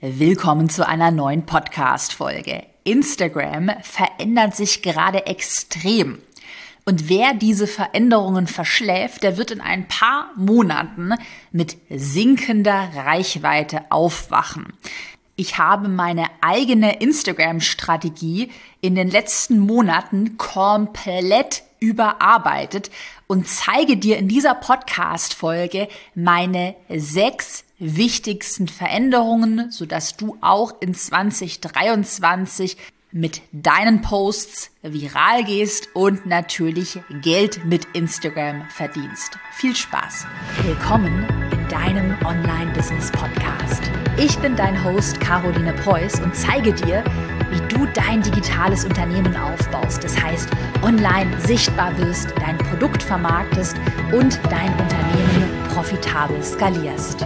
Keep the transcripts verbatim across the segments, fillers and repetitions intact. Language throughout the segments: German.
Willkommen zu einer neuen Podcast-Folge. Instagram verändert sich gerade extrem. Und wer diese Veränderungen verschläft, der wird in ein paar Monaten mit sinkender Reichweite aufwachen. Ich habe meine eigene Instagram-Strategie in den letzten Monaten komplett überarbeitet und zeige dir in dieser Podcast-Folge meine sechs wichtigsten Veränderungen, sodass du auch in zwanzig dreiundzwanzig mit deinen Posts viral gehst und natürlich Geld mit Instagram verdienst. Viel Spaß! Willkommen in deinem Online-Business-Podcast. Ich bin dein Host Caroline Preuß und zeige dir, wie du dein digitales Unternehmen aufbaust. Das heißt, online sichtbar wirst, dein Produkt vermarktest und dein Unternehmen profitabel skalierst.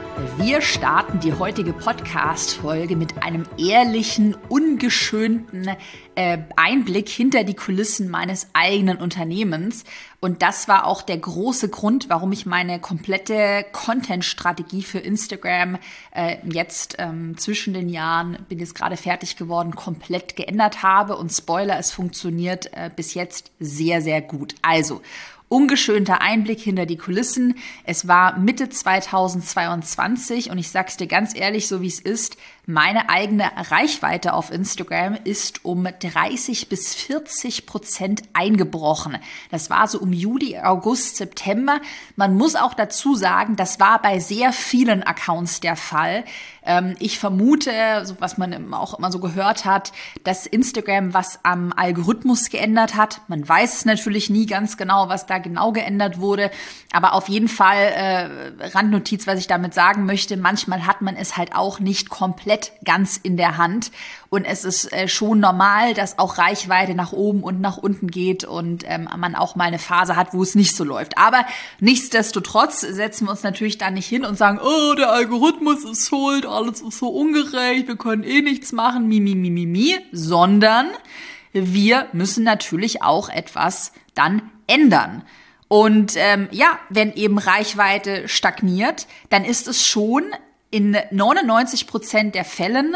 Wir starten die heutige Podcast-Folge mit einem ehrlichen, ungeschönten äh, Einblick hinter die Kulissen meines eigenen Unternehmens. Und das war auch der große Grund, warum ich meine komplette Content-Strategie für Instagram äh, jetzt ähm, zwischen den Jahren, bin jetzt gerade fertig geworden, komplett geändert habe. Und Spoiler, es funktioniert äh, bis jetzt sehr, sehr gut. Also, ungeschönter Einblick hinter die Kulissen. Es war Mitte zweitausendzweiundzwanzig und ich sag's dir ganz ehrlich, so wie es ist, meine eigene Reichweite auf Instagram ist um dreißig bis vierzig Prozent eingebrochen. Das war so um Juli, August, September. Man muss auch dazu sagen, das war bei sehr vielen Accounts der Fall. Ähm, ich vermute, so was man auch immer so gehört hat, dass Instagram was am Algorithmus geändert hat. Man weiß es natürlich nie ganz genau, was da genau geändert wurde. Aber auf jeden Fall, äh, Randnotiz, was ich damit sagen möchte, manchmal hat man es halt auch nicht komplett ganz in der Hand. Und es ist äh, schon normal, dass auch Reichweite nach oben und nach unten geht und ähm, man auch mal eine Phase hat, wo es nicht so läuft. Aber nichtsdestotrotz setzen wir uns natürlich da nicht hin und sagen, oh, der Algorithmus ist schuld, alles ist so ungerecht, wir können eh nichts machen, mi, mi, mi, mi, mi, sondern wir müssen natürlich auch etwas dann ändern. Und ähm, ja, wenn eben Reichweite stagniert, dann ist es schon in neunundneunzig Prozent der Fällen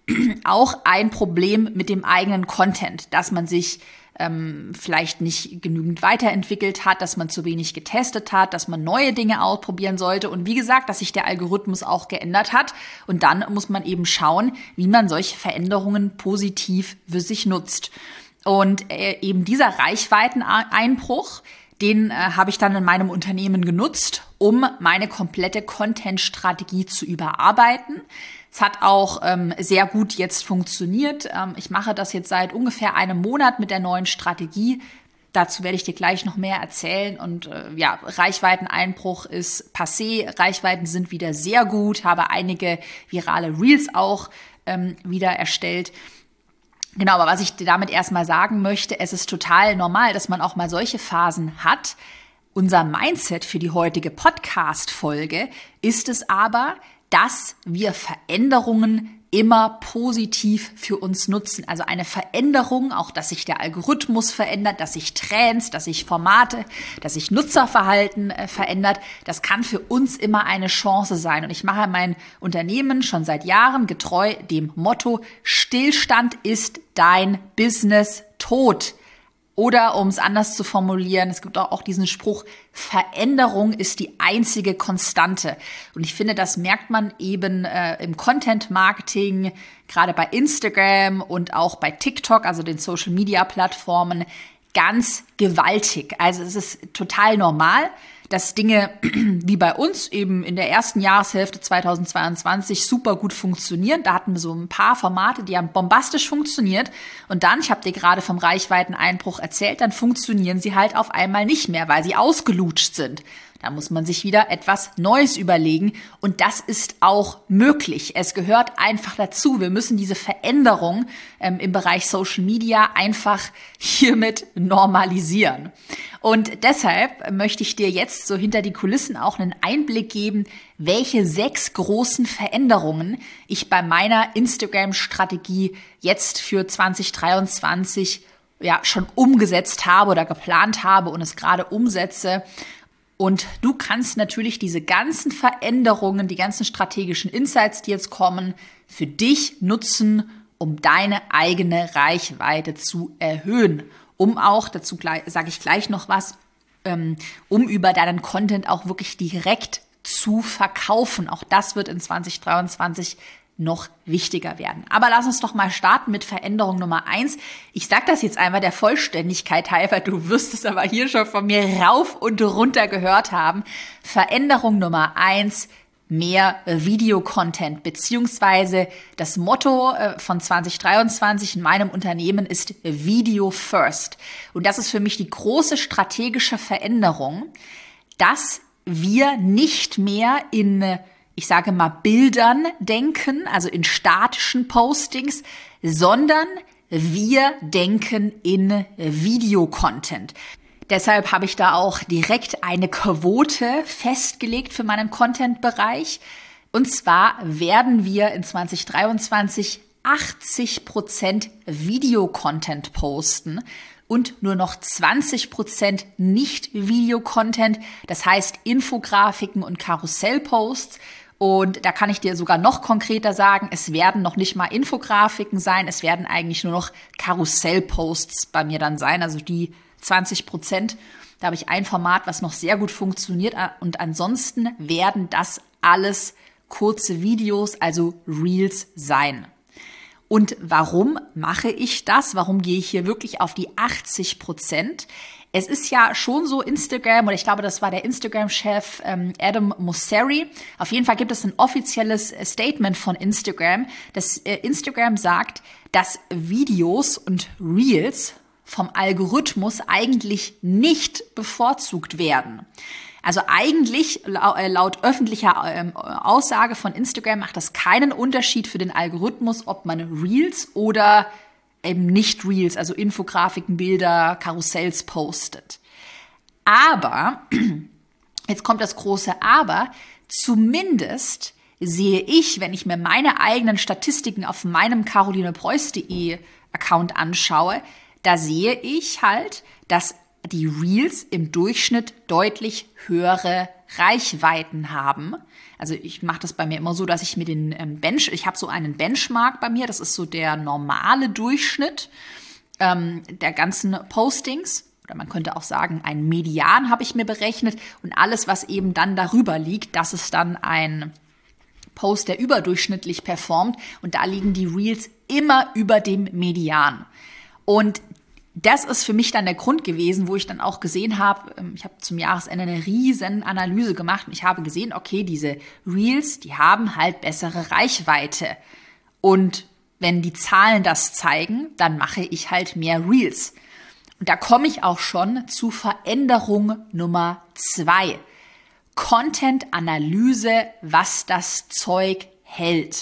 auch ein Problem mit dem eigenen Content, dass man sich ähm, vielleicht nicht genügend weiterentwickelt hat, dass man zu wenig getestet hat, dass man neue Dinge ausprobieren sollte und wie gesagt, dass sich der Algorithmus auch geändert hat und dann muss man eben schauen, wie man solche Veränderungen positiv für sich nutzt. Und äh, eben dieser Reichweiteneinbruch, den äh, habe ich dann in meinem Unternehmen genutzt, um meine komplette Content-Strategie zu überarbeiten. Es hat auch ähm, sehr gut jetzt funktioniert. Ähm, ich mache das jetzt seit ungefähr einem Monat mit der neuen Strategie. Dazu werde ich dir gleich noch mehr erzählen. Und äh, ja, Reichweiteneinbruch ist passé. Reichweiten sind wieder sehr gut. Habe einige virale Reels auch ähm, wieder erstellt. Genau, aber was ich dir damit erstmal sagen möchte, es ist total normal, dass man auch mal solche Phasen hat. Unser Mindset für die heutige Podcast-Folge ist es aber, dass wir Veränderungen immer positiv für uns nutzen. Also eine Veränderung, auch dass sich der Algorithmus verändert, dass sich Trends, dass sich Formate, dass sich Nutzerverhalten äh, verändert, das kann für uns immer eine Chance sein. Und ich mache mein Unternehmen schon seit Jahren getreu dem Motto, Stillstand ist dein Business tot. Oder um es anders zu formulieren, es gibt auch diesen Spruch, Veränderung ist die einzige Konstante. Und ich finde, das merkt man eben äh, im Content-Marketing, gerade bei Instagram und auch bei TikTok, also den Social-Media-Plattformen, ganz gewaltig. Also es ist total normal, dass Dinge wie bei uns eben in der ersten Jahreshälfte zweitausendzweiundzwanzig super gut funktionieren. Da hatten wir so ein paar Formate, die haben bombastisch funktioniert. Und dann, ich habe dir gerade vom Reichweiteneinbruch erzählt, dann funktionieren sie halt auf einmal nicht mehr, weil sie ausgelutscht sind. Da muss man sich wieder etwas Neues überlegen und das ist auch möglich. Es gehört einfach dazu. Wir müssen diese Veränderung ähm, im Bereich Social Media einfach hiermit normalisieren. Und deshalb möchte ich dir jetzt so hinter die Kulissen auch einen Einblick geben, welche sechs großen Veränderungen ich bei meiner Instagram-Strategie jetzt für zwanzig dreiundzwanzig ja schon umgesetzt habe oder geplant habe und es gerade umsetze. Und du kannst natürlich diese ganzen Veränderungen, die ganzen strategischen Insights, die jetzt kommen, für dich nutzen, um deine eigene Reichweite zu erhöhen. Um auch, dazu sage ich gleich noch was, ähm, um über deinen Content auch wirklich direkt zu verkaufen. Auch das wird in zwanzig dreiundzwanzig noch wichtiger werden. Aber lass uns doch mal starten mit Veränderung Nummer eins. Ich sage das jetzt einmal der Vollständigkeit halber, du wirst es aber hier schon von mir rauf und runter gehört haben. Veränderung Nummer eins, mehr Videocontent, beziehungsweise das Motto von zwanzig dreiundzwanzig in meinem Unternehmen ist Video First. Und das ist für mich die große strategische Veränderung, dass wir nicht mehr in, ich sage mal, Bildern denken, also in statischen Postings, sondern wir denken in Videocontent. Deshalb habe ich da auch direkt eine Quote festgelegt für meinen Content-Bereich. Und zwar werden wir in zwanzig dreiundzwanzig achtzig Prozent Videocontent posten und nur noch zwanzig Prozent Nicht-Video-Content, das heißt Infografiken und Karussellposts. Und da kann ich dir sogar noch konkreter sagen, es werden noch nicht mal Infografiken sein, es werden eigentlich nur noch Karussellposts bei mir dann sein, also die zwanzig Prozent. Da habe ich ein Format, was noch sehr gut funktioniert, und ansonsten werden das alles kurze Videos, also Reels sein. Und warum mache ich das? Warum gehe ich hier wirklich auf die achtzig Prozent? Es ist ja schon so Instagram, oder ich glaube, das war der Instagram-Chef ähm, Adam Mosseri. Auf jeden Fall gibt es ein offizielles Statement von Instagram, dass äh, Instagram sagt, dass Videos und Reels vom Algorithmus eigentlich nicht bevorzugt werden. Also eigentlich laut öffentlicher ähm, Aussage von Instagram macht das keinen Unterschied für den Algorithmus, ob man Reels oder eben nicht Reels, also Infografiken, Bilder, Karussells postet. Aber, jetzt kommt das große Aber, zumindest sehe ich, wenn ich mir meine eigenen Statistiken auf meinem carolinepreuß punkt de Account anschaue, da sehe ich halt, dass die Reels im Durchschnitt deutlich höhere Reichweiten haben. Also ich mache das bei mir immer so, dass ich mir den ähm, Bench, ich habe so einen Benchmark bei mir, das ist so der normale Durchschnitt ähm, der ganzen Postings. Oder man könnte auch sagen, ein Median habe ich mir berechnet. Und alles, was eben dann darüber liegt, das ist dann ein Post, der überdurchschnittlich performt. Und da liegen die Reels immer über dem Median. Und das ist für mich dann der Grund gewesen, wo ich dann auch gesehen habe, ich habe zum Jahresende eine riesen Analyse gemacht und ich habe gesehen, okay, diese Reels, die haben halt bessere Reichweite. Und wenn die Zahlen das zeigen, dann mache ich halt mehr Reels. Und da komme ich auch schon zu Veränderung Nummer zwei. Content-Analyse, was das Zeug hält.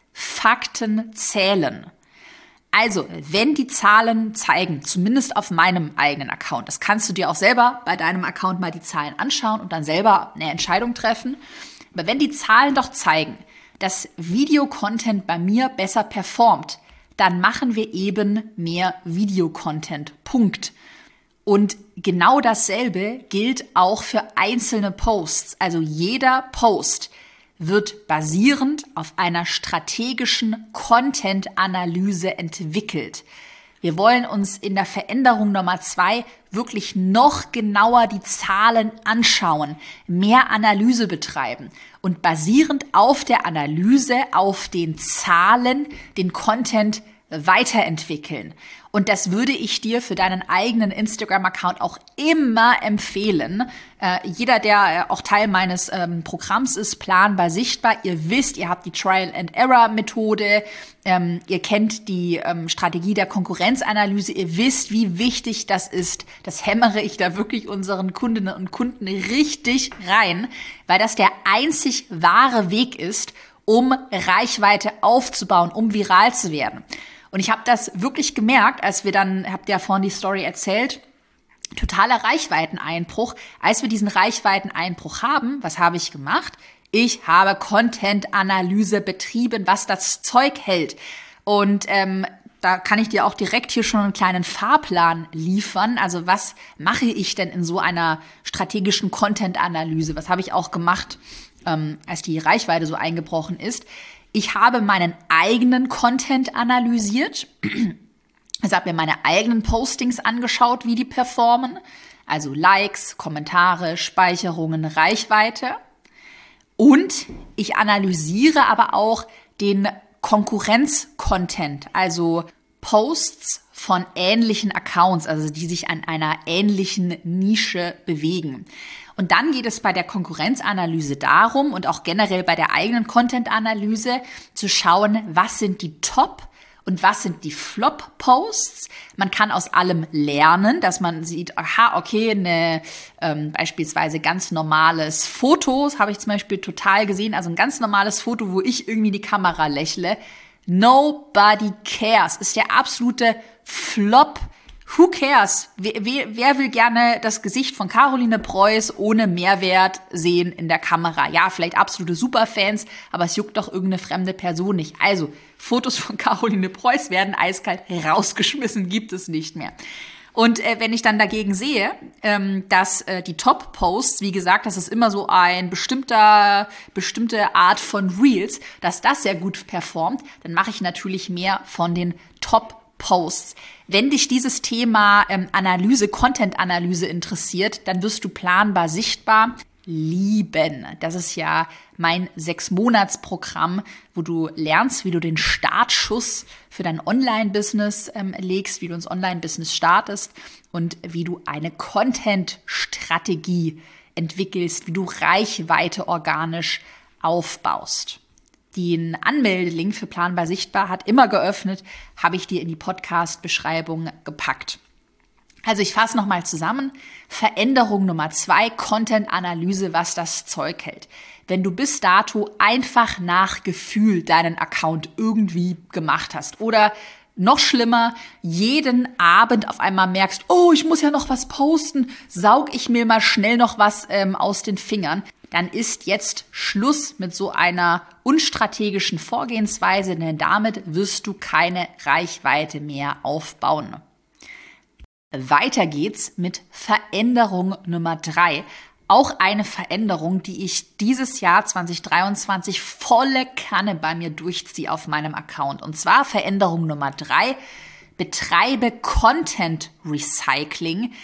Fakten zählen. Also, wenn die Zahlen zeigen, zumindest auf meinem eigenen Account, das kannst du dir auch selber bei deinem Account mal die Zahlen anschauen und dann selber eine Entscheidung treffen. Aber wenn die Zahlen doch zeigen, dass Videocontent bei mir besser performt, dann machen wir eben mehr Videocontent. Punkt. Und genau dasselbe gilt auch für einzelne Posts. Also jeder Post wird basierend auf einer strategischen Content-Analyse entwickelt. Wir wollen uns in der Veränderung Nummer zwei wirklich noch genauer die Zahlen anschauen, mehr Analyse betreiben und basierend auf der Analyse, auf den Zahlen, den Content weiterentwickeln. Und das würde ich dir für deinen eigenen Instagram-Account auch immer empfehlen. Äh, jeder, der äh, auch Teil meines ähm, Programms ist, planbar sichtbar. Ihr wisst, ihr habt die Trial-and-Error-Methode. Ähm, ihr kennt die ähm, Strategie der Konkurrenzanalyse. Ihr wisst, wie wichtig das ist. Das hämmere ich da wirklich unseren Kundinnen und Kunden richtig rein, weil das der einzig wahre Weg ist, um Reichweite aufzubauen, um viral zu werden. Und ich habe das wirklich gemerkt, als wir dann, habt ihr ja vorhin die Story erzählt, totaler Reichweiteneinbruch. Als wir diesen Reichweiteneinbruch haben, was habe ich gemacht? Ich habe Content-Analyse betrieben, was das Zeug hält. Und ähm, da kann ich dir auch direkt hier schon einen kleinen Fahrplan liefern. Also was mache ich denn in so einer strategischen Content-Analyse? Was habe ich auch gemacht, ähm, als die Reichweite so eingebrochen ist? Ich habe meinen eigenen Content analysiert. Ich habe mir meine eigenen Postings angeschaut, wie die performen. Also Likes, Kommentare, Speicherungen, Reichweite. Und ich analysiere aber auch den Konkurrenz-Content, also Posts von ähnlichen Accounts, also die sich an einer ähnlichen Nische bewegen. Und dann geht es bei der Konkurrenzanalyse darum und auch generell bei der eigenen Content-Analyse zu schauen, was sind die Top- und was sind die Flop-Posts. Man kann aus allem lernen, dass man sieht, aha, okay, eine ähm, beispielsweise ganz normales Foto, das habe ich zum Beispiel total gesehen, also ein ganz normales Foto, wo ich irgendwie in die Kamera lächle. Nobody cares, ist der absolute Flop. Who cares? Wer, wer, wer will gerne das Gesicht von Caroline Preuß ohne Mehrwert sehen in der Kamera? Ja, vielleicht absolute Superfans, aber es juckt doch irgendeine fremde Person nicht. Also, Fotos von Caroline Preuß werden eiskalt rausgeschmissen, gibt es nicht mehr. Und äh, wenn ich dann dagegen sehe, ähm, dass äh, die Top-Posts, wie gesagt, das ist immer so ein bestimmter, bestimmte Art von Reels, dass das sehr gut performt, dann mache ich natürlich mehr von den Top-Posts. Posts. Wenn dich dieses Thema ähm, Analyse, Content-Analyse interessiert, dann wirst du planbar sichtbar lieben. Das ist ja mein Sechs-Monats-Programm, wo du lernst, wie du den Startschuss für dein Online-Business ähm, legst, wie du ins Online-Business startest und wie du eine Content-Strategie entwickelst, wie du Reichweite organisch aufbaust. Den Anmeldelink für Planbar Sichtbar hat immer geöffnet, habe ich dir in die Podcast-Beschreibung gepackt. Also ich fasse nochmal zusammen. Veränderung Nummer zwei, Content-Analyse, was das Zeug hält. Wenn du bis dato einfach nach Gefühl deinen Account irgendwie gemacht hast oder noch schlimmer, jeden Abend auf einmal merkst, oh, ich muss ja noch was posten, saug ich mir mal schnell noch was ähm, aus den Fingern, dann ist jetzt Schluss mit so einer unstrategischen Vorgehensweise, denn damit wirst du keine Reichweite mehr aufbauen. Weiter geht's mit Veränderung Nummer drei. Auch eine Veränderung, die ich dieses Jahr zwanzig dreiundzwanzig volle Kanne bei mir durchziehe auf meinem Account. Und zwar Veränderung Nummer drei, betreibe Content Recycling,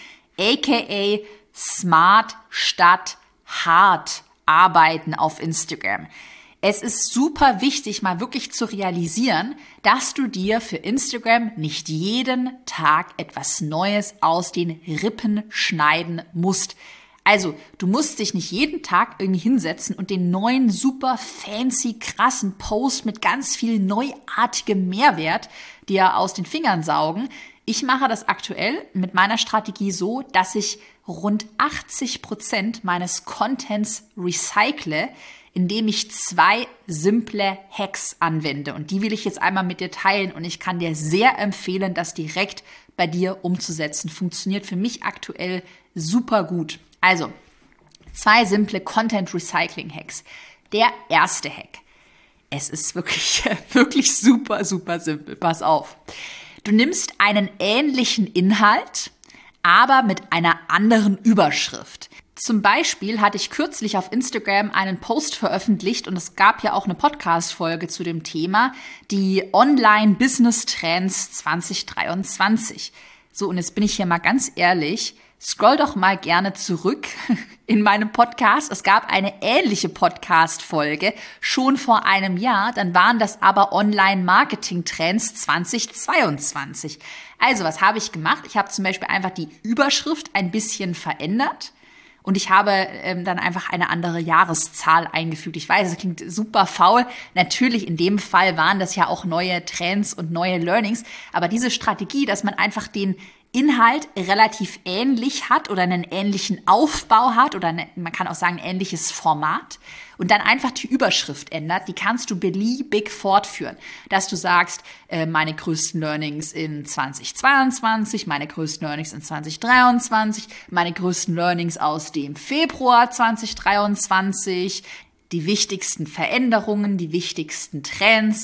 aka Smart statt hart arbeiten auf Instagram. Es ist super wichtig, mal wirklich zu realisieren, dass du dir für Instagram nicht jeden Tag etwas Neues aus den Rippen schneiden musst. Also, du musst dich nicht jeden Tag irgendwie hinsetzen und den neuen, super fancy, krassen Post mit ganz viel neuartigem Mehrwert dir aus den Fingern saugen. Ich mache das aktuell mit meiner Strategie so, dass ich rund achtzig Prozent meines Contents recycle, indem ich zwei simple Hacks anwende. Und die will ich jetzt einmal mit dir teilen und ich kann dir sehr empfehlen, das direkt bei dir umzusetzen. Funktioniert für mich aktuell super gut. Also, zwei simple Content Recycling Hacks. Der erste Hack. Es ist wirklich, wirklich super, super simpel. Pass auf. Du nimmst einen ähnlichen Inhalt, aber mit einer anderen Überschrift. Zum Beispiel hatte ich kürzlich auf Instagram einen Post veröffentlicht und es gab ja auch eine Podcast-Folge zu dem Thema, die Online-Business-Trends zwanzig dreiundzwanzig. So, und jetzt bin ich hier mal ganz ehrlich, scroll doch mal gerne zurück in meinem Podcast. Es gab eine ähnliche Podcast-Folge schon vor einem Jahr, dann waren das aber Online-Marketing-Trends zwanzig zweiundzwanzig. Also, was habe ich gemacht? Ich habe zum Beispiel einfach die Überschrift ein bisschen verändert. Und ich habe ähm, dann einfach eine andere Jahreszahl eingefügt. Ich weiß, es klingt super faul. Natürlich, in dem Fall waren das ja auch neue Trends und neue Learnings. Aber diese Strategie, dass man einfach den Inhalt relativ ähnlich hat oder einen ähnlichen Aufbau hat oder eine, man kann auch sagen, ein ähnliches Format und dann einfach die Überschrift ändert, die kannst du beliebig fortführen. Dass du sagst, äh, meine größten Learnings in zwanzig zweiundzwanzig, meine größten Learnings in zwanzig dreiundzwanzig, meine größten Learnings aus dem Februar zwanzig dreiundzwanzig, die wichtigsten Veränderungen, die wichtigsten Trends.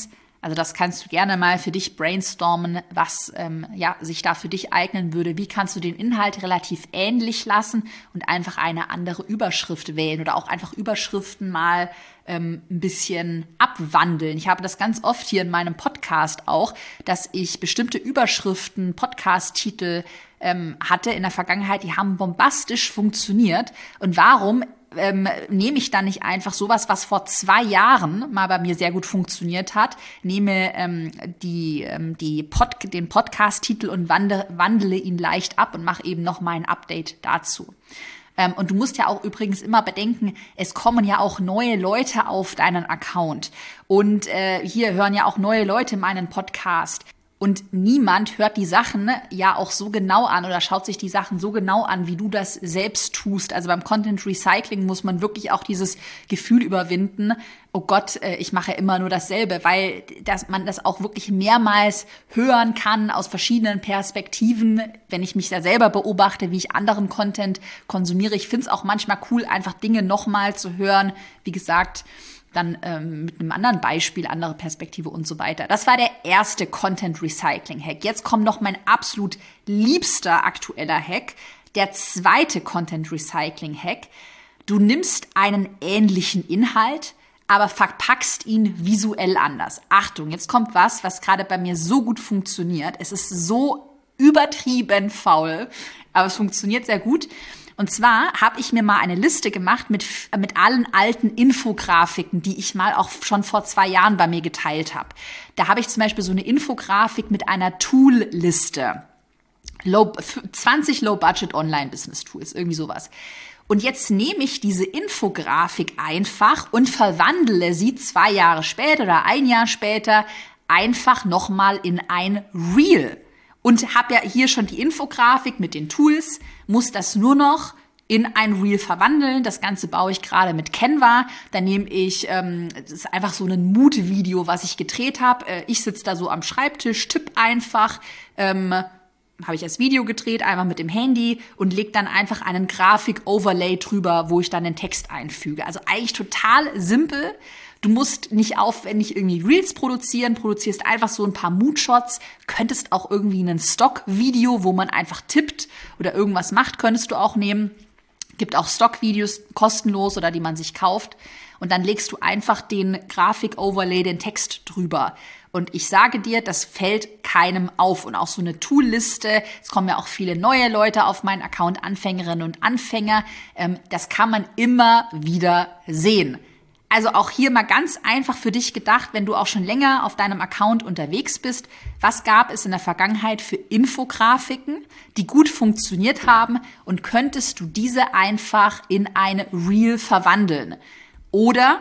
Also das kannst du gerne mal für dich brainstormen, was ähm, ja, sich da für dich eignen würde. Wie kannst du den Inhalt relativ ähnlich lassen und einfach eine andere Überschrift wählen oder auch einfach Überschriften mal ähm, ein bisschen abwandeln. Ich habe das ganz oft hier in meinem Podcast auch, dass ich bestimmte Überschriften, Podcast-Titel ähm, hatte in der Vergangenheit, die haben bombastisch funktioniert. Und warum Ähm, nehme ich dann nicht einfach sowas, was vor zwei Jahren mal bei mir sehr gut funktioniert hat, nehme ähm, die, ähm, die Pod, den Podcast-Titel und wandle, wandle ihn leicht ab und mache eben noch mal ein Update dazu. Ähm, und du musst ja auch übrigens immer bedenken, es kommen ja auch neue Leute auf deinen Account. Und äh, hier hören ja auch neue Leute meinen Podcast. Und niemand hört die Sachen ja auch so genau an oder schaut sich die Sachen so genau an, wie du das selbst tust. Also beim Content Recycling muss man wirklich auch dieses Gefühl überwinden, oh Gott, ich mache immer nur dasselbe, weil das, man das auch wirklich mehrmals hören kann aus verschiedenen Perspektiven. Wenn ich mich da selber beobachte, wie ich anderen Content konsumiere, ich finde es auch manchmal cool, einfach Dinge nochmal zu hören. Wie gesagt, dann ähm, mit einem anderen Beispiel, andere Perspektive und so weiter. Das war der erste Content-Recycling-Hack. Jetzt kommt noch mein absolut liebster aktueller Hack, der zweite Content-Recycling-Hack. Du nimmst einen ähnlichen Inhalt, aber verpackst ihn visuell anders. Achtung, jetzt kommt was, was gerade bei mir so gut funktioniert. Es ist so übertrieben faul, aber es funktioniert sehr gut. Und zwar habe ich mir mal eine Liste gemacht mit, mit allen alten Infografiken, die ich mal auch schon vor zwei Jahren bei mir geteilt habe. Da habe ich zum Beispiel so eine Infografik mit einer Tool-Liste. Low, zwanzig Low-Budget-Online-Business-Tools, irgendwie sowas. Und jetzt nehme ich diese Infografik einfach und verwandle sie zwei Jahre später oder ein Jahr später einfach nochmal in ein Reel. Und habe ja hier schon die Infografik mit den Tools, muss das nur noch in ein Reel verwandeln. Das Ganze baue ich gerade mit Canva. Da nehme ich, ähm, das ist einfach so ein Mut-Video, was ich gedreht habe. Äh, ich sitze da so am Schreibtisch, tipp einfach, ähm, habe ich das Video gedreht, einmal mit dem Handy und leg dann einfach einen Grafik-Overlay drüber, wo ich dann den Text einfüge. Also eigentlich total simpel. Du musst nicht aufwendig irgendwie Reels produzieren, produzierst einfach so ein paar Moodshots, könntest auch irgendwie ein Stock-Video, wo man einfach tippt oder irgendwas macht, könntest du auch nehmen. Gibt auch Stock-Videos kostenlos oder die man sich kauft. Und dann legst du einfach den Grafik-Overlay, den Text drüber. Und ich sage dir, das fällt keinem auf. Und auch so eine Tool-Liste, es kommen ja auch viele neue Leute auf meinen Account, Anfängerinnen und Anfänger. Ähm, das kann man immer wieder sehen. Also auch hier mal ganz einfach für dich gedacht, wenn du auch schon länger auf deinem Account unterwegs bist, was gab es in der Vergangenheit für Infografiken, die gut funktioniert haben und könntest du diese einfach in eine Reel verwandeln? Oder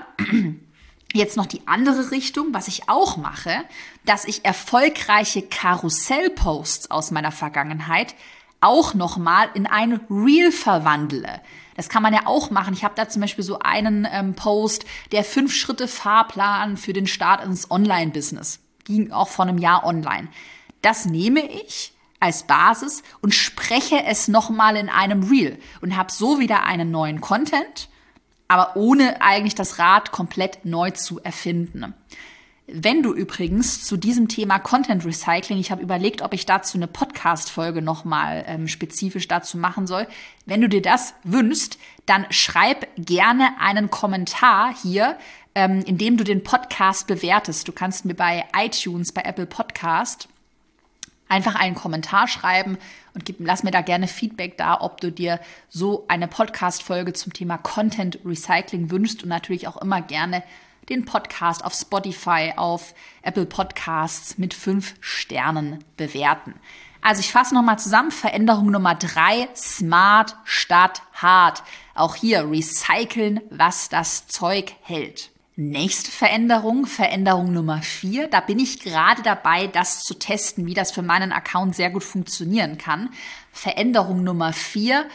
jetzt noch die andere Richtung, was ich auch mache, dass ich erfolgreiche Karussell-Posts aus meiner Vergangenheit auch nochmal in ein Reel verwandle. Das kann man ja auch machen. Ich habe da zum Beispiel so einen ähm, Post, der Fünf-Schritte-Fahrplan für den Start ins Online-Business. Ging auch vor einem Jahr online. Das nehme ich als Basis und spreche es nochmal in einem Reel und habe so wieder einen neuen Content, aber ohne eigentlich das Rad komplett neu zu erfinden. Wenn du übrigens zu diesem Thema Content Recycling, ich habe überlegt, ob ich dazu eine Podcast-Folge nochmal ähm, spezifisch dazu machen soll. Wenn du dir das wünschst, dann schreib gerne einen Kommentar hier, ähm, in dem du den Podcast bewertest. Du kannst mir bei iTunes, bei Apple Podcast einfach einen Kommentar schreiben und gib, lass mir da gerne Feedback da, ob du dir so eine Podcast-Folge zum Thema Content Recycling wünschst und natürlich auch immer gerne den Podcast auf Spotify, auf Apple Podcasts mit fünf Sternen bewerten. Also ich fasse nochmal zusammen. Veränderung Nummer drei, smart statt hart. Auch hier recyceln, was das Zeug hält. Nächste Veränderung, Veränderung Nummer vier. Da bin ich gerade dabei, das zu testen, wie das für meinen Account sehr gut funktionieren kann. Veränderung Nummer vier.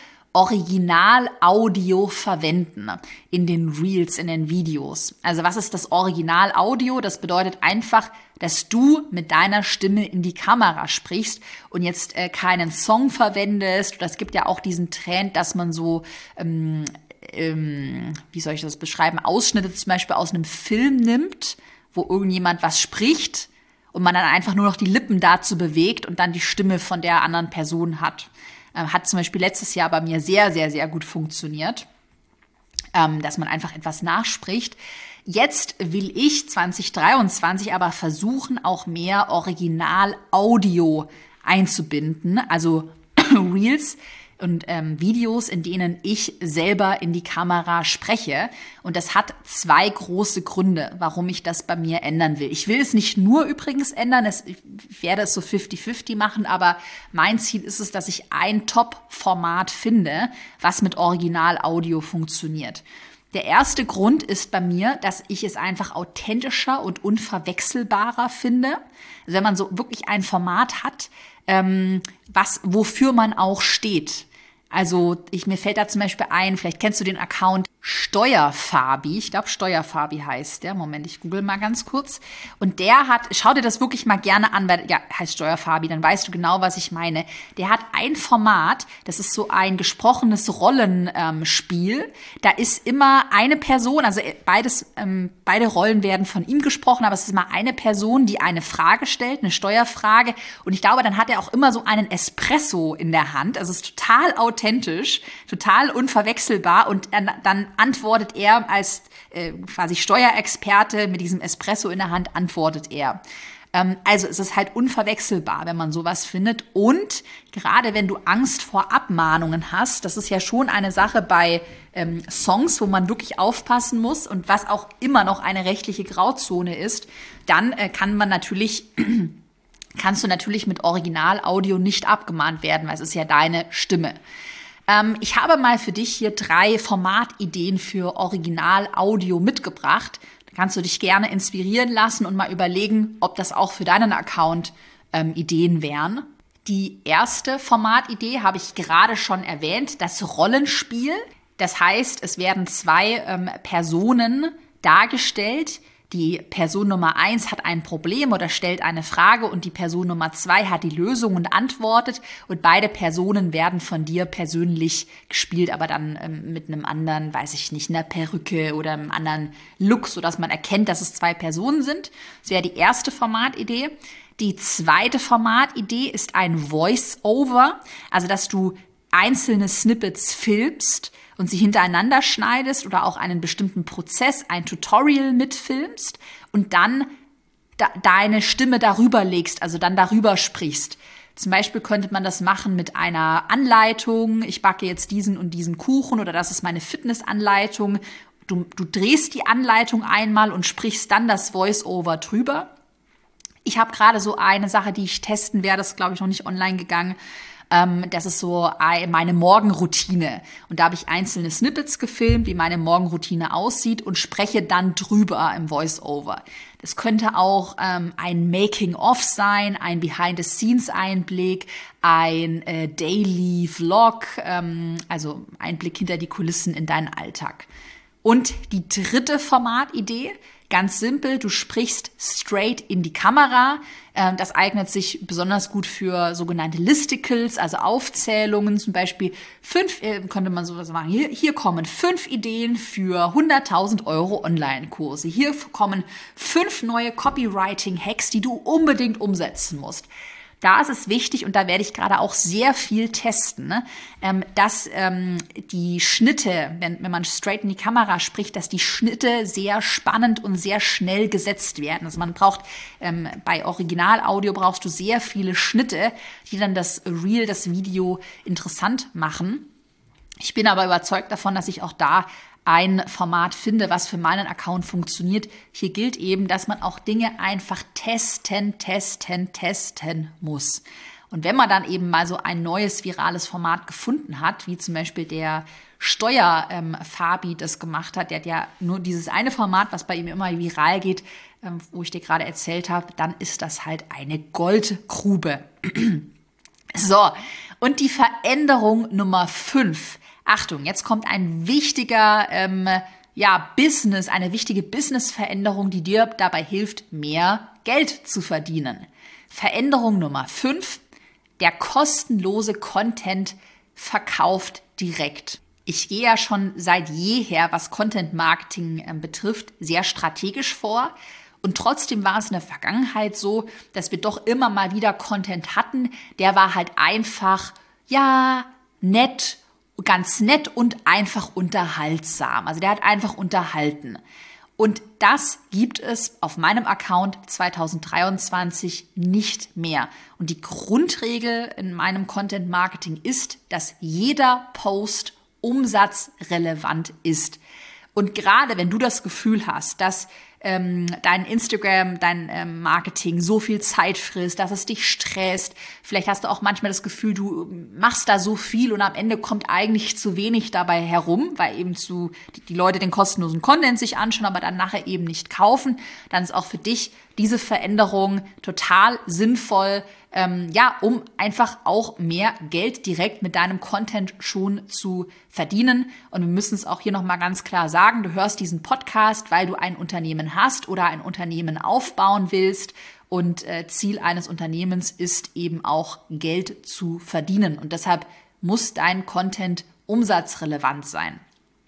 Original-Audio verwenden in den Reels, in den Videos. Also was ist das Original-Audio? Das bedeutet einfach, dass du mit deiner Stimme in die Kamera sprichst und jetzt äh, keinen Song verwendest. Oder es gibt ja auch diesen Trend, dass man so, ähm, ähm, wie soll ich das beschreiben, Ausschnitte zum Beispiel aus einem Film nimmt wo irgendjemand was spricht und man dann einfach nur noch die Lippen dazu bewegt und dann die Stimme von der anderen Person hat. Ähm, hat zum Beispiel letztes Jahr bei mir sehr, sehr, sehr gut funktioniert, ähm, dass man einfach etwas nachspricht. Jetzt will ich zwanzig dreiundzwanzig aber versuchen, auch mehr Original-Audio einzubinden, also Reels und ähm, Videos, in denen ich selber in die Kamera spreche. Und das hat zwei große Gründe, warum ich das bei mir ändern will. Ich will es nicht nur übrigens ändern, es, ich werde es so fifty fifty machen, aber mein Ziel ist es, dass ich ein Top-Format finde, was mit Original-Audio funktioniert. Der erste Grund ist bei mir, dass ich es einfach authentischer und unverwechselbarer finde. Also wenn man so wirklich ein Format hat, ähm, was, wofür man auch steht. Also ich, mir fällt da zum Beispiel ein, vielleicht kennst du den Account Steuerfabi. Ich glaube, Steuerfabi heißt der. Moment, ich google mal ganz kurz. Und der hat, schau dir das wirklich mal gerne an, weil, ja, heißt Steuerfabi, dann weißt du genau, was ich meine. Der hat ein Format, das ist so ein gesprochenes Rollenspiel. Ähm, da ist immer eine Person, also beides, ähm, beide Rollen werden von ihm gesprochen, aber es ist immer eine Person, die eine Frage stellt, eine Steuerfrage. Und ich glaube, dann hat er auch immer so einen Espresso in der Hand. Also es ist total authentisch, total unverwechselbar und dann antwortet er als äh, quasi Steuerexperte mit diesem Espresso in der Hand, antwortet er. Ähm, also es ist halt unverwechselbar, wenn man sowas findet. Und gerade wenn du Angst vor Abmahnungen hast, das ist ja schon eine Sache bei ähm, Songs, wo man wirklich aufpassen muss und was auch immer noch eine rechtliche Grauzone ist, dann äh, kann man natürlich kannst du natürlich mit Originalaudio nicht abgemahnt werden, weil es ist ja deine Stimme. Ähm, ich habe mal für dich hier drei Formatideen für Originalaudio mitgebracht. Da kannst du dich gerne inspirieren lassen und mal überlegen, ob das auch für deinen Account ähm, Ideen wären. Die erste Formatidee habe ich gerade schon erwähnt, das Rollenspiel. Das heißt, es werden zwei ähm, Personen dargestellt. Die Person Nummer eins hat ein Problem oder stellt eine Frage und die Person Nummer zwei hat die Lösung und antwortet und beide Personen werden von dir persönlich gespielt, aber dann ähm, mit einem anderen, weiß ich nicht, einer Perücke oder einem anderen Look, sodass man erkennt, dass es zwei Personen sind. Das wäre die erste Formatidee. Die zweite Formatidee ist ein Voice-Over, also dass du einzelne Snippets filmst und sie hintereinander schneidest oder auch einen bestimmten Prozess, ein Tutorial mitfilmst und dann da, deine Stimme darüber legst, also dann darüber sprichst. Zum Beispiel könnte man das machen mit einer Anleitung. Ich backe jetzt diesen und diesen Kuchen oder das ist meine Fitnessanleitung. Du, du drehst die Anleitung einmal und sprichst dann das Voice-Over drüber. Ich habe gerade so eine Sache, die ich testen werde, das ist, glaube ich, noch nicht online gegangen. Das ist so meine Morgenroutine. Und da habe ich einzelne Snippets gefilmt, wie meine Morgenroutine aussieht und spreche dann drüber im Voice-Over. Das könnte auch ähm, ein Making-of sein, ein Behind-the-Scenes-Einblick, ein äh, Daily-Vlog, ähm, also Einblick hinter die Kulissen in deinen Alltag. Und die dritte Formatidee, ganz simpel, du sprichst straight in die Kamera. Das eignet sich besonders gut für sogenannte Listicles, also Aufzählungen. Zum Beispiel fünf, könnte man sowas machen. Hier, hier kommen fünf Ideen für hunderttausend Euro Online-Kurse. Hier kommen fünf neue Copywriting-Hacks, die du unbedingt umsetzen musst. Da ist es wichtig, und da werde ich gerade auch sehr viel testen, ne, ähm, dass ähm, die Schnitte, wenn, wenn man straight in die Kamera spricht, dass die Schnitte sehr spannend und sehr schnell gesetzt werden. Also man braucht, ähm, bei Originalaudio brauchst du sehr viele Schnitte, die dann das Reel, das Video interessant machen. Ich bin aber überzeugt davon, dass ich auch da ein Format finde, was für meinen Account funktioniert. Hier gilt eben, dass man auch Dinge einfach testen, testen, testen muss. Und wenn man dann eben mal so ein neues virales Format gefunden hat, wie zum Beispiel der Steuer-Fabi ähm, das gemacht hat, der hat ja nur dieses eine Format, was bei ihm immer viral geht, ähm, wo ich dir gerade erzählt habe, dann ist das halt eine Goldgrube. So, und die Veränderung Nummer fünf. Achtung, jetzt kommt ein wichtiger, ähm, ja, Business, eine wichtige Business-Veränderung, die dir dabei hilft, mehr Geld zu verdienen. Veränderung Nummer fünf, der kostenlose Content verkauft direkt. Ich gehe ja schon seit jeher, was Content-Marketing äh, betrifft, sehr strategisch vor. Und trotzdem war es in der Vergangenheit so, dass wir doch immer mal wieder Content hatten, der war halt einfach, ja, nett, ganz nett und einfach unterhaltsam. Also der hat einfach unterhalten. Und das gibt es auf meinem Account zwanzig dreiundzwanzig nicht mehr. Und die Grundregel in meinem Content Marketing ist, dass jeder Post umsatzrelevant ist. Und gerade wenn du das Gefühl hast, dass ähm, dein Instagram, dein ähm, Marketing so viel Zeit frisst, dass es dich stresst, vielleicht hast du auch manchmal das Gefühl, du machst da so viel und am Ende kommt eigentlich zu wenig dabei herum, weil eben zu die, die Leute den kostenlosen Content sich anschauen, aber dann nachher eben nicht kaufen, dann ist auch für dich diese Veränderung total sinnvoll, ähm, ja, um einfach auch mehr Geld direkt mit deinem Content schon zu verdienen. Und wir müssen es auch hier nochmal ganz klar sagen, du hörst diesen Podcast, weil du ein Unternehmen hast oder ein Unternehmen aufbauen willst. Und äh, Ziel eines Unternehmens ist eben auch Geld zu verdienen. Und deshalb muss dein Content umsatzrelevant sein.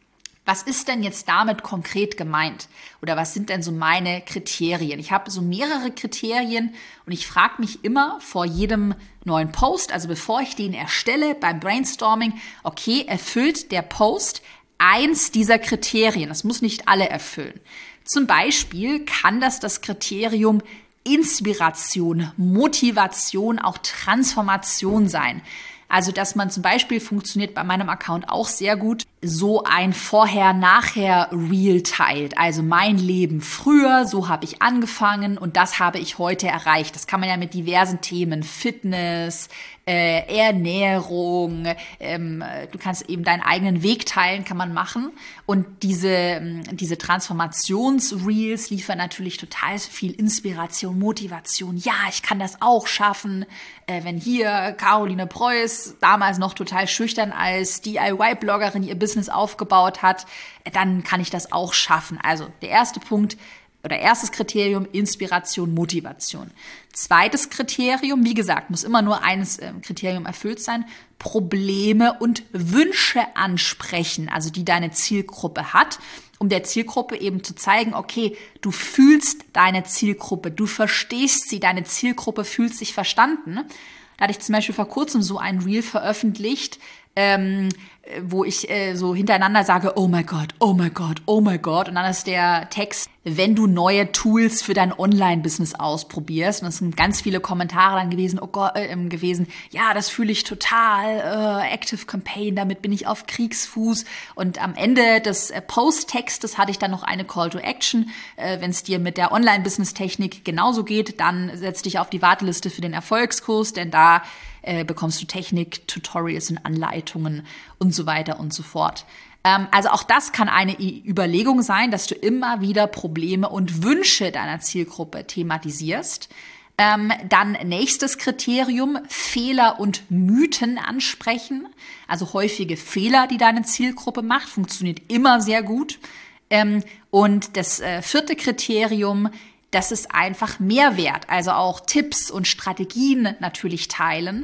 Was ist denn jetzt damit konkret gemeint? Oder was sind denn so meine Kriterien? Ich habe so mehrere Kriterien und ich frage mich immer vor jedem neuen Post, also bevor ich den erstelle beim Brainstorming, okay, erfüllt der Post eins dieser Kriterien? Das muss nicht alle erfüllen. Zum Beispiel kann das das Kriterium Inspiration, Motivation, auch Transformation sein. Also, dass man zum Beispiel, funktioniert bei meinem Account auch sehr gut, so ein Vorher-Nachher-Reel teilt. Also mein Leben früher, so habe ich angefangen und das habe ich heute erreicht. Das kann man ja mit diversen Themen, Fitness, äh, Ernährung, ähm, du kannst eben deinen eigenen Weg teilen, kann man machen. Und diese, diese Transformations-Reels liefern natürlich total viel Inspiration, Motivation. Ja, ich kann das auch schaffen. Äh, wenn hier Caroline Preuß, damals noch total schüchtern als D I Y-Bloggerin, ihr Business aufgebaut hat, dann kann ich das auch schaffen. Also der erste Punkt oder erstes Kriterium, Inspiration, Motivation. Zweites Kriterium, wie gesagt, muss immer nur eines äh, Kriterium erfüllt sein, Probleme und Wünsche ansprechen, also die deine Zielgruppe hat, um der Zielgruppe eben zu zeigen, okay, du fühlst deine Zielgruppe, du verstehst sie, deine Zielgruppe fühlt sich verstanden. Da hatte ich zum Beispiel vor kurzem so ein Reel veröffentlicht, ähm, wo ich äh, so hintereinander sage, oh mein Gott, oh mein Gott, oh mein Gott. Und dann ist der Text, wenn du neue Tools für dein Online-Business ausprobierst. Und es sind ganz viele Kommentare dann gewesen, oh Gott, äh, gewesen, ja, das fühle ich total, äh, Active Campaign, damit bin ich auf Kriegsfuß. Und am Ende des äh, Post-Textes hatte ich dann noch eine Call to Action. Äh, wenn es dir mit der Online-Business-Technik genauso geht, dann setz dich auf die Warteliste für den Erfolgskurs, denn da äh, bekommst du Technik, Tutorials und Anleitungen und so weiter und so fort. Ähm, also auch das kann eine Überlegung sein, dass du immer wieder Probleme und Wünsche deiner Zielgruppe thematisierst. Ähm, dann nächstes Kriterium, Fehler und Mythen ansprechen. Also häufige Fehler, die deine Zielgruppe macht, funktioniert immer sehr gut. Ähm, und das äh, vierte Kriterium, das ist einfach Mehrwert, also auch Tipps und Strategien natürlich teilen,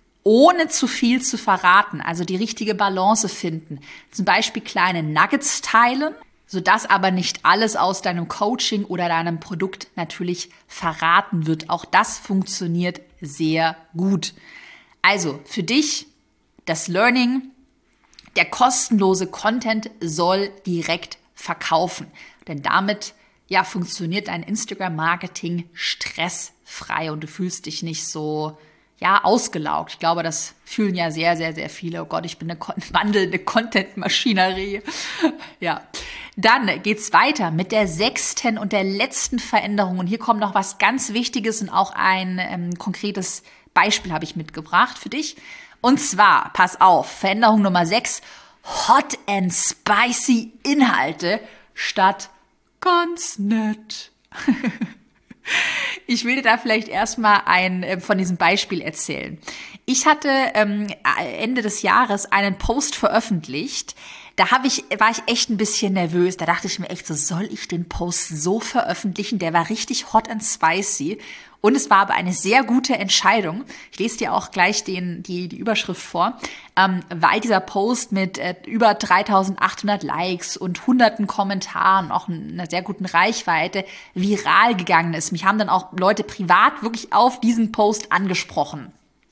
ohne zu viel zu verraten, also die richtige Balance finden. Zum Beispiel kleine Nuggets teilen, sodass aber nicht alles aus deinem Coaching oder deinem Produkt natürlich verraten wird. Auch das funktioniert sehr gut. Also für dich das Learning, der kostenlose Content soll direkt verkaufen, denn damit ja, funktioniert dein Instagram-Marketing stressfrei und du fühlst dich nicht so, ja, ausgelaugt. Ich glaube, das fühlen ja sehr, sehr, sehr viele. Oh Gott, ich bin eine wandelnde Content-Maschinerie. Ja, dann geht's weiter mit der sechsten und der letzten Veränderung. Und hier kommt noch was ganz Wichtiges und auch ein ähm, konkretes Beispiel habe ich mitgebracht für dich. Und zwar, pass auf, Veränderung Nummer sechs, Hot and Spicy Inhalte statt ganz nett. Ich will dir da vielleicht erstmal ein äh, von diesem Beispiel erzählen. Ich hatte ähm, Ende des Jahres einen Post veröffentlicht, da habe ich, war ich echt ein bisschen nervös. Da dachte ich mir echt so, soll ich den Post so veröffentlichen? Der war richtig hot and spicy. Und es war aber eine sehr gute Entscheidung. Ich lese dir auch gleich den, die, die Überschrift vor, ähm, weil dieser Post mit äh, über dreitausendachthundert Likes und hunderten Kommentaren, auch einer sehr guten Reichweite, viral gegangen ist. Mich haben dann auch Leute privat wirklich auf diesen Post angesprochen.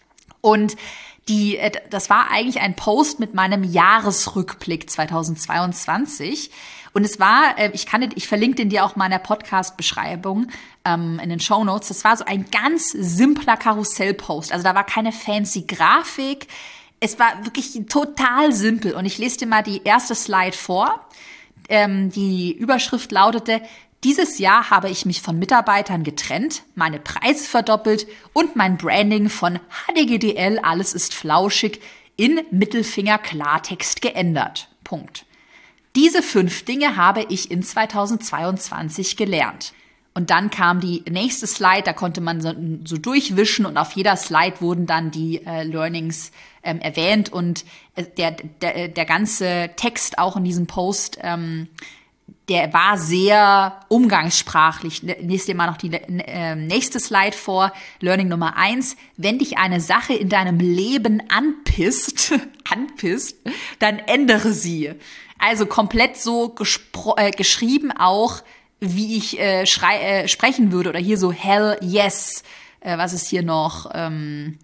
Und die, äh, das war eigentlich ein Post mit meinem Jahresrückblick zweitausendzweiundzwanzig. Und es war, äh, ich kann, ich verlinke den dir auch mal in der Podcast-Beschreibung ähm, in den Shownotes. Das war so ein ganz simpler Karussellpost. Also da war keine fancy Grafik. Es war wirklich total simpel. Und ich lese dir mal die erste Slide vor. Ähm, die Überschrift lautete: Dieses Jahr habe ich mich von Mitarbeitern getrennt, meine Preise verdoppelt und mein Branding von H D G D L, alles ist flauschig, in Mittelfinger Klartext geändert. Punkt. Diese fünf Dinge habe ich in zweitausendzweiundzwanzig gelernt. Und dann kam die nächste Slide, da konnte man so, so durchwischen und auf jeder Slide wurden dann die äh, Learnings ähm, erwähnt und äh, der, der, der ganze Text auch in diesem Post, ähm, der war sehr umgangssprachlich. Lest dir mal noch die äh, nächste Slide vor. Learning Nummer eins. Wenn dich eine Sache in deinem Leben anpisst, anpisst, dann ändere sie. Also komplett so gespro- äh, geschrieben auch, wie ich äh, schrei- äh, sprechen würde. Oder hier so hell yes. Äh, was ist hier noch? Ähm,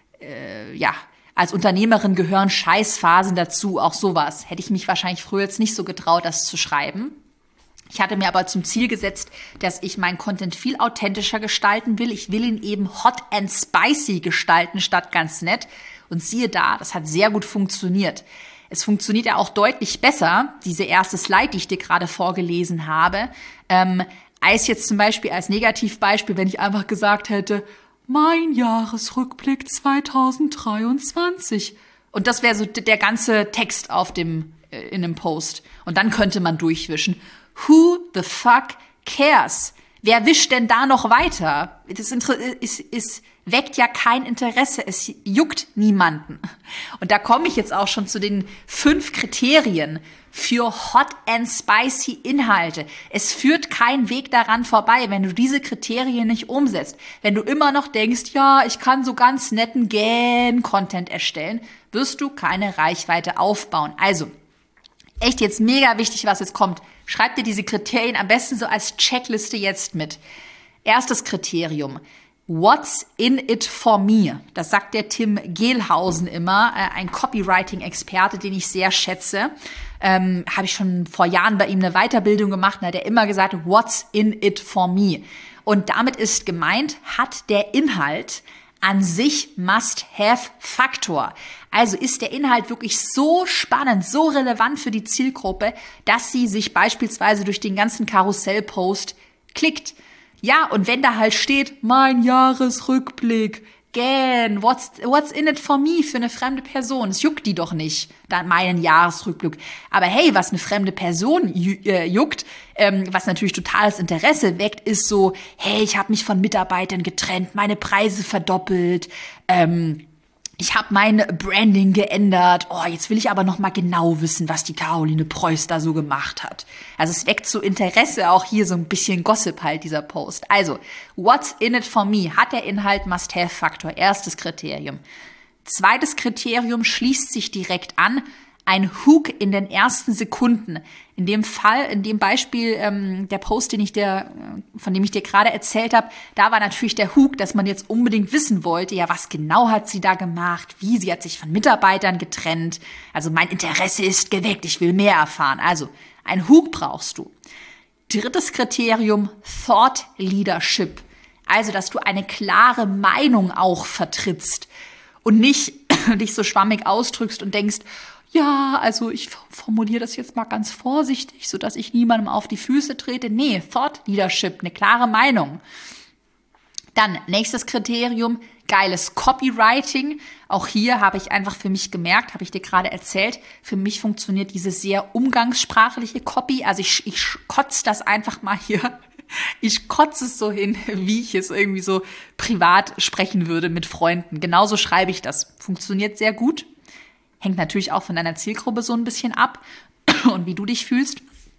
äh, ja, als Unternehmerin gehören Scheißphasen dazu. Auch sowas. Hätte ich mich wahrscheinlich früher jetzt nicht so getraut, das zu schreiben. Ich hatte mir aber zum Ziel gesetzt, dass ich meinen Content viel authentischer gestalten will. Ich will ihn eben hot and spicy gestalten, statt ganz nett. Und siehe da, das hat sehr gut funktioniert. Es funktioniert ja auch deutlich besser, diese erste Slide, die ich dir gerade vorgelesen habe, ähm, als jetzt zum Beispiel als Negativbeispiel, wenn ich einfach gesagt hätte, mein Jahresrückblick zweitausenddreiundzwanzig. Und das wäre so der ganze Text auf dem, äh, in dem Post. Und dann könnte man durchwischen. Who the fuck cares? Wer wischt denn da noch weiter? Das ist, ist, weckt ja kein Interesse. Es juckt niemanden. Und da komme ich jetzt auch schon zu den fünf Kriterien für hot and spicy Inhalte. Es führt kein Weg daran vorbei, wenn du diese Kriterien nicht umsetzt. Wenn du immer noch denkst, ja, ich kann so ganz netten Gähn-Content erstellen, wirst du keine Reichweite aufbauen. Also, echt jetzt mega wichtig, was jetzt kommt. Schreib dir diese Kriterien am besten so als Checkliste jetzt mit. Erstes Kriterium. What's in it for me? Das sagt der Tim Gehlhausen immer, äh, ein Copywriting-Experte, den ich sehr schätze. Ähm, habe ich schon vor Jahren bei ihm eine Weiterbildung gemacht und hat er immer gesagt, what's in it for me? Und damit ist gemeint, hat der Inhalt an sich Must-Have-Faktor. Also ist der Inhalt wirklich so spannend, so relevant für die Zielgruppe, dass sie sich beispielsweise durch den ganzen Karussellpost klickt. Ja, und wenn da halt steht, mein Jahresrückblick, gähn, what's, what's in it for me für eine fremde Person? Es juckt die doch nicht, dann meinen Jahresrückblick. Aber hey, was eine fremde Person ju- äh, juckt, ähm, was natürlich totales Interesse weckt, ist so, hey, ich habe mich von Mitarbeitern getrennt, meine Preise verdoppelt, ähm, ich habe mein Branding geändert. Oh, jetzt will ich aber noch mal genau wissen, was die Caroline Preuß da so gemacht hat. Also es weckt so Interesse, auch hier so ein bisschen Gossip halt, dieser Post. Also, what's in it for me? Hat der Inhalt Must-Have-Faktor? Erstes Kriterium. Zweites Kriterium schließt sich direkt an. Ein Hook in den ersten Sekunden. In dem Fall, in dem Beispiel, ähm, der Post, den ich dir, von dem ich dir gerade erzählt habe, da war natürlich der Hook, dass man jetzt unbedingt wissen wollte, ja, was genau hat sie da gemacht, wie, sie hat sich von Mitarbeitern getrennt. Also mein Interesse ist geweckt, ich will mehr erfahren. Also ein Hook brauchst du. Drittes Kriterium, Thought Leadership. Also, dass du eine klare Meinung auch vertrittst und nicht dich so schwammig ausdrückst und denkst, ja, also ich formuliere das jetzt mal ganz vorsichtig, sodass ich niemandem auf die Füße trete. Nee, Thought Leadership, eine klare Meinung. Dann nächstes Kriterium, geiles Copywriting. Auch hier habe ich einfach für mich gemerkt, habe ich dir gerade erzählt, für mich funktioniert diese sehr umgangssprachliche Copy. Also ich, ich kotze das einfach mal hier. Ich kotze es so hin, wie ich es irgendwie so privat sprechen würde mit Freunden. Genauso schreibe ich das. Funktioniert sehr gut. Hängt natürlich auch von deiner Zielgruppe so ein bisschen ab. und wie du dich fühlst.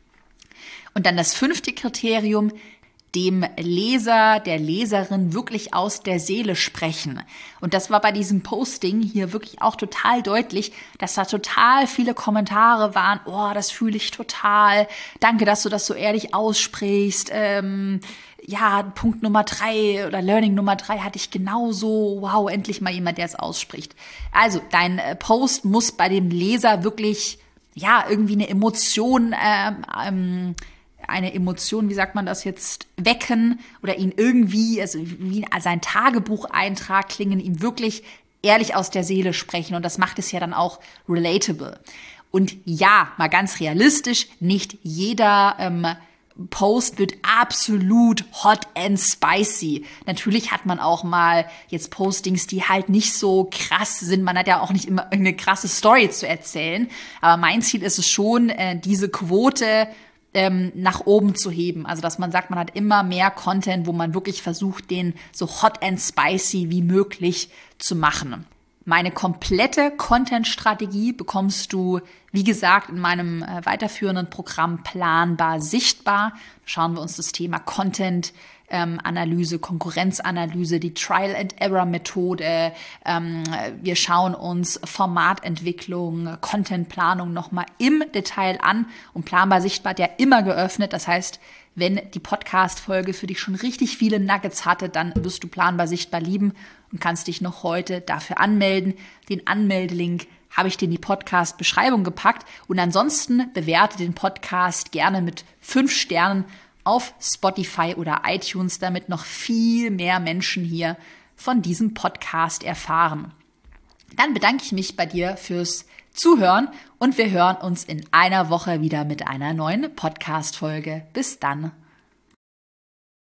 Und dann das fünfte Kriterium, dem Leser, der Leserin wirklich aus der Seele sprechen. Und das war bei diesem Posting hier wirklich auch total deutlich, dass da total viele Kommentare waren. Oh, das fühle ich total. Danke, dass du das so ehrlich aussprichst. Ähm, ja, Punkt Nummer drei oder Learning Nummer drei hatte ich genauso. Wow, endlich mal jemand, der es ausspricht. Also, dein Post muss bei dem Leser wirklich, ja, irgendwie eine Emotion ähm, ähm, eine Emotion, wie sagt man das jetzt, wecken oder ihn irgendwie, also wie sein Tagebucheintrag klingen, ihm wirklich ehrlich aus der Seele sprechen. Und das macht es ja dann auch relatable. Und ja, mal ganz realistisch, nicht jeder ähm, Post wird absolut hot and spicy. Natürlich hat man auch mal jetzt Postings, die halt nicht so krass sind. Man hat ja auch nicht immer eine krasse Story zu erzählen. Aber mein Ziel ist es schon, äh, diese Quote Ähm, nach oben zu heben. Also, dass man sagt, man hat immer mehr Content, wo man wirklich versucht, den so hot and spicy wie möglich zu machen. Meine komplette Content-Strategie bekommst du, wie gesagt, in meinem äh, weiterführenden Programm Planbar Sichtbar. Da schauen wir uns das Thema Content Ähm, Analyse, Konkurrenzanalyse, die Trial-and-Error-Methode. Ähm, wir schauen uns Formatentwicklung, Contentplanung nochmal im Detail an. Und Planbar Sichtbar hat ja immer geöffnet. Das heißt, wenn die Podcast-Folge für dich schon richtig viele Nuggets hatte, dann wirst du Planbar Sichtbar lieben und kannst dich noch heute dafür anmelden. Den Anmeldelink habe ich dir in die Podcast-Beschreibung gepackt. Und ansonsten bewerte den Podcast gerne mit fünf Sternen auf Spotify oder iTunes, damit noch viel mehr Menschen hier von diesem Podcast erfahren. Dann bedanke ich mich bei dir fürs Zuhören und wir hören uns in einer Woche wieder mit einer neuen Podcast-Folge. Bis dann.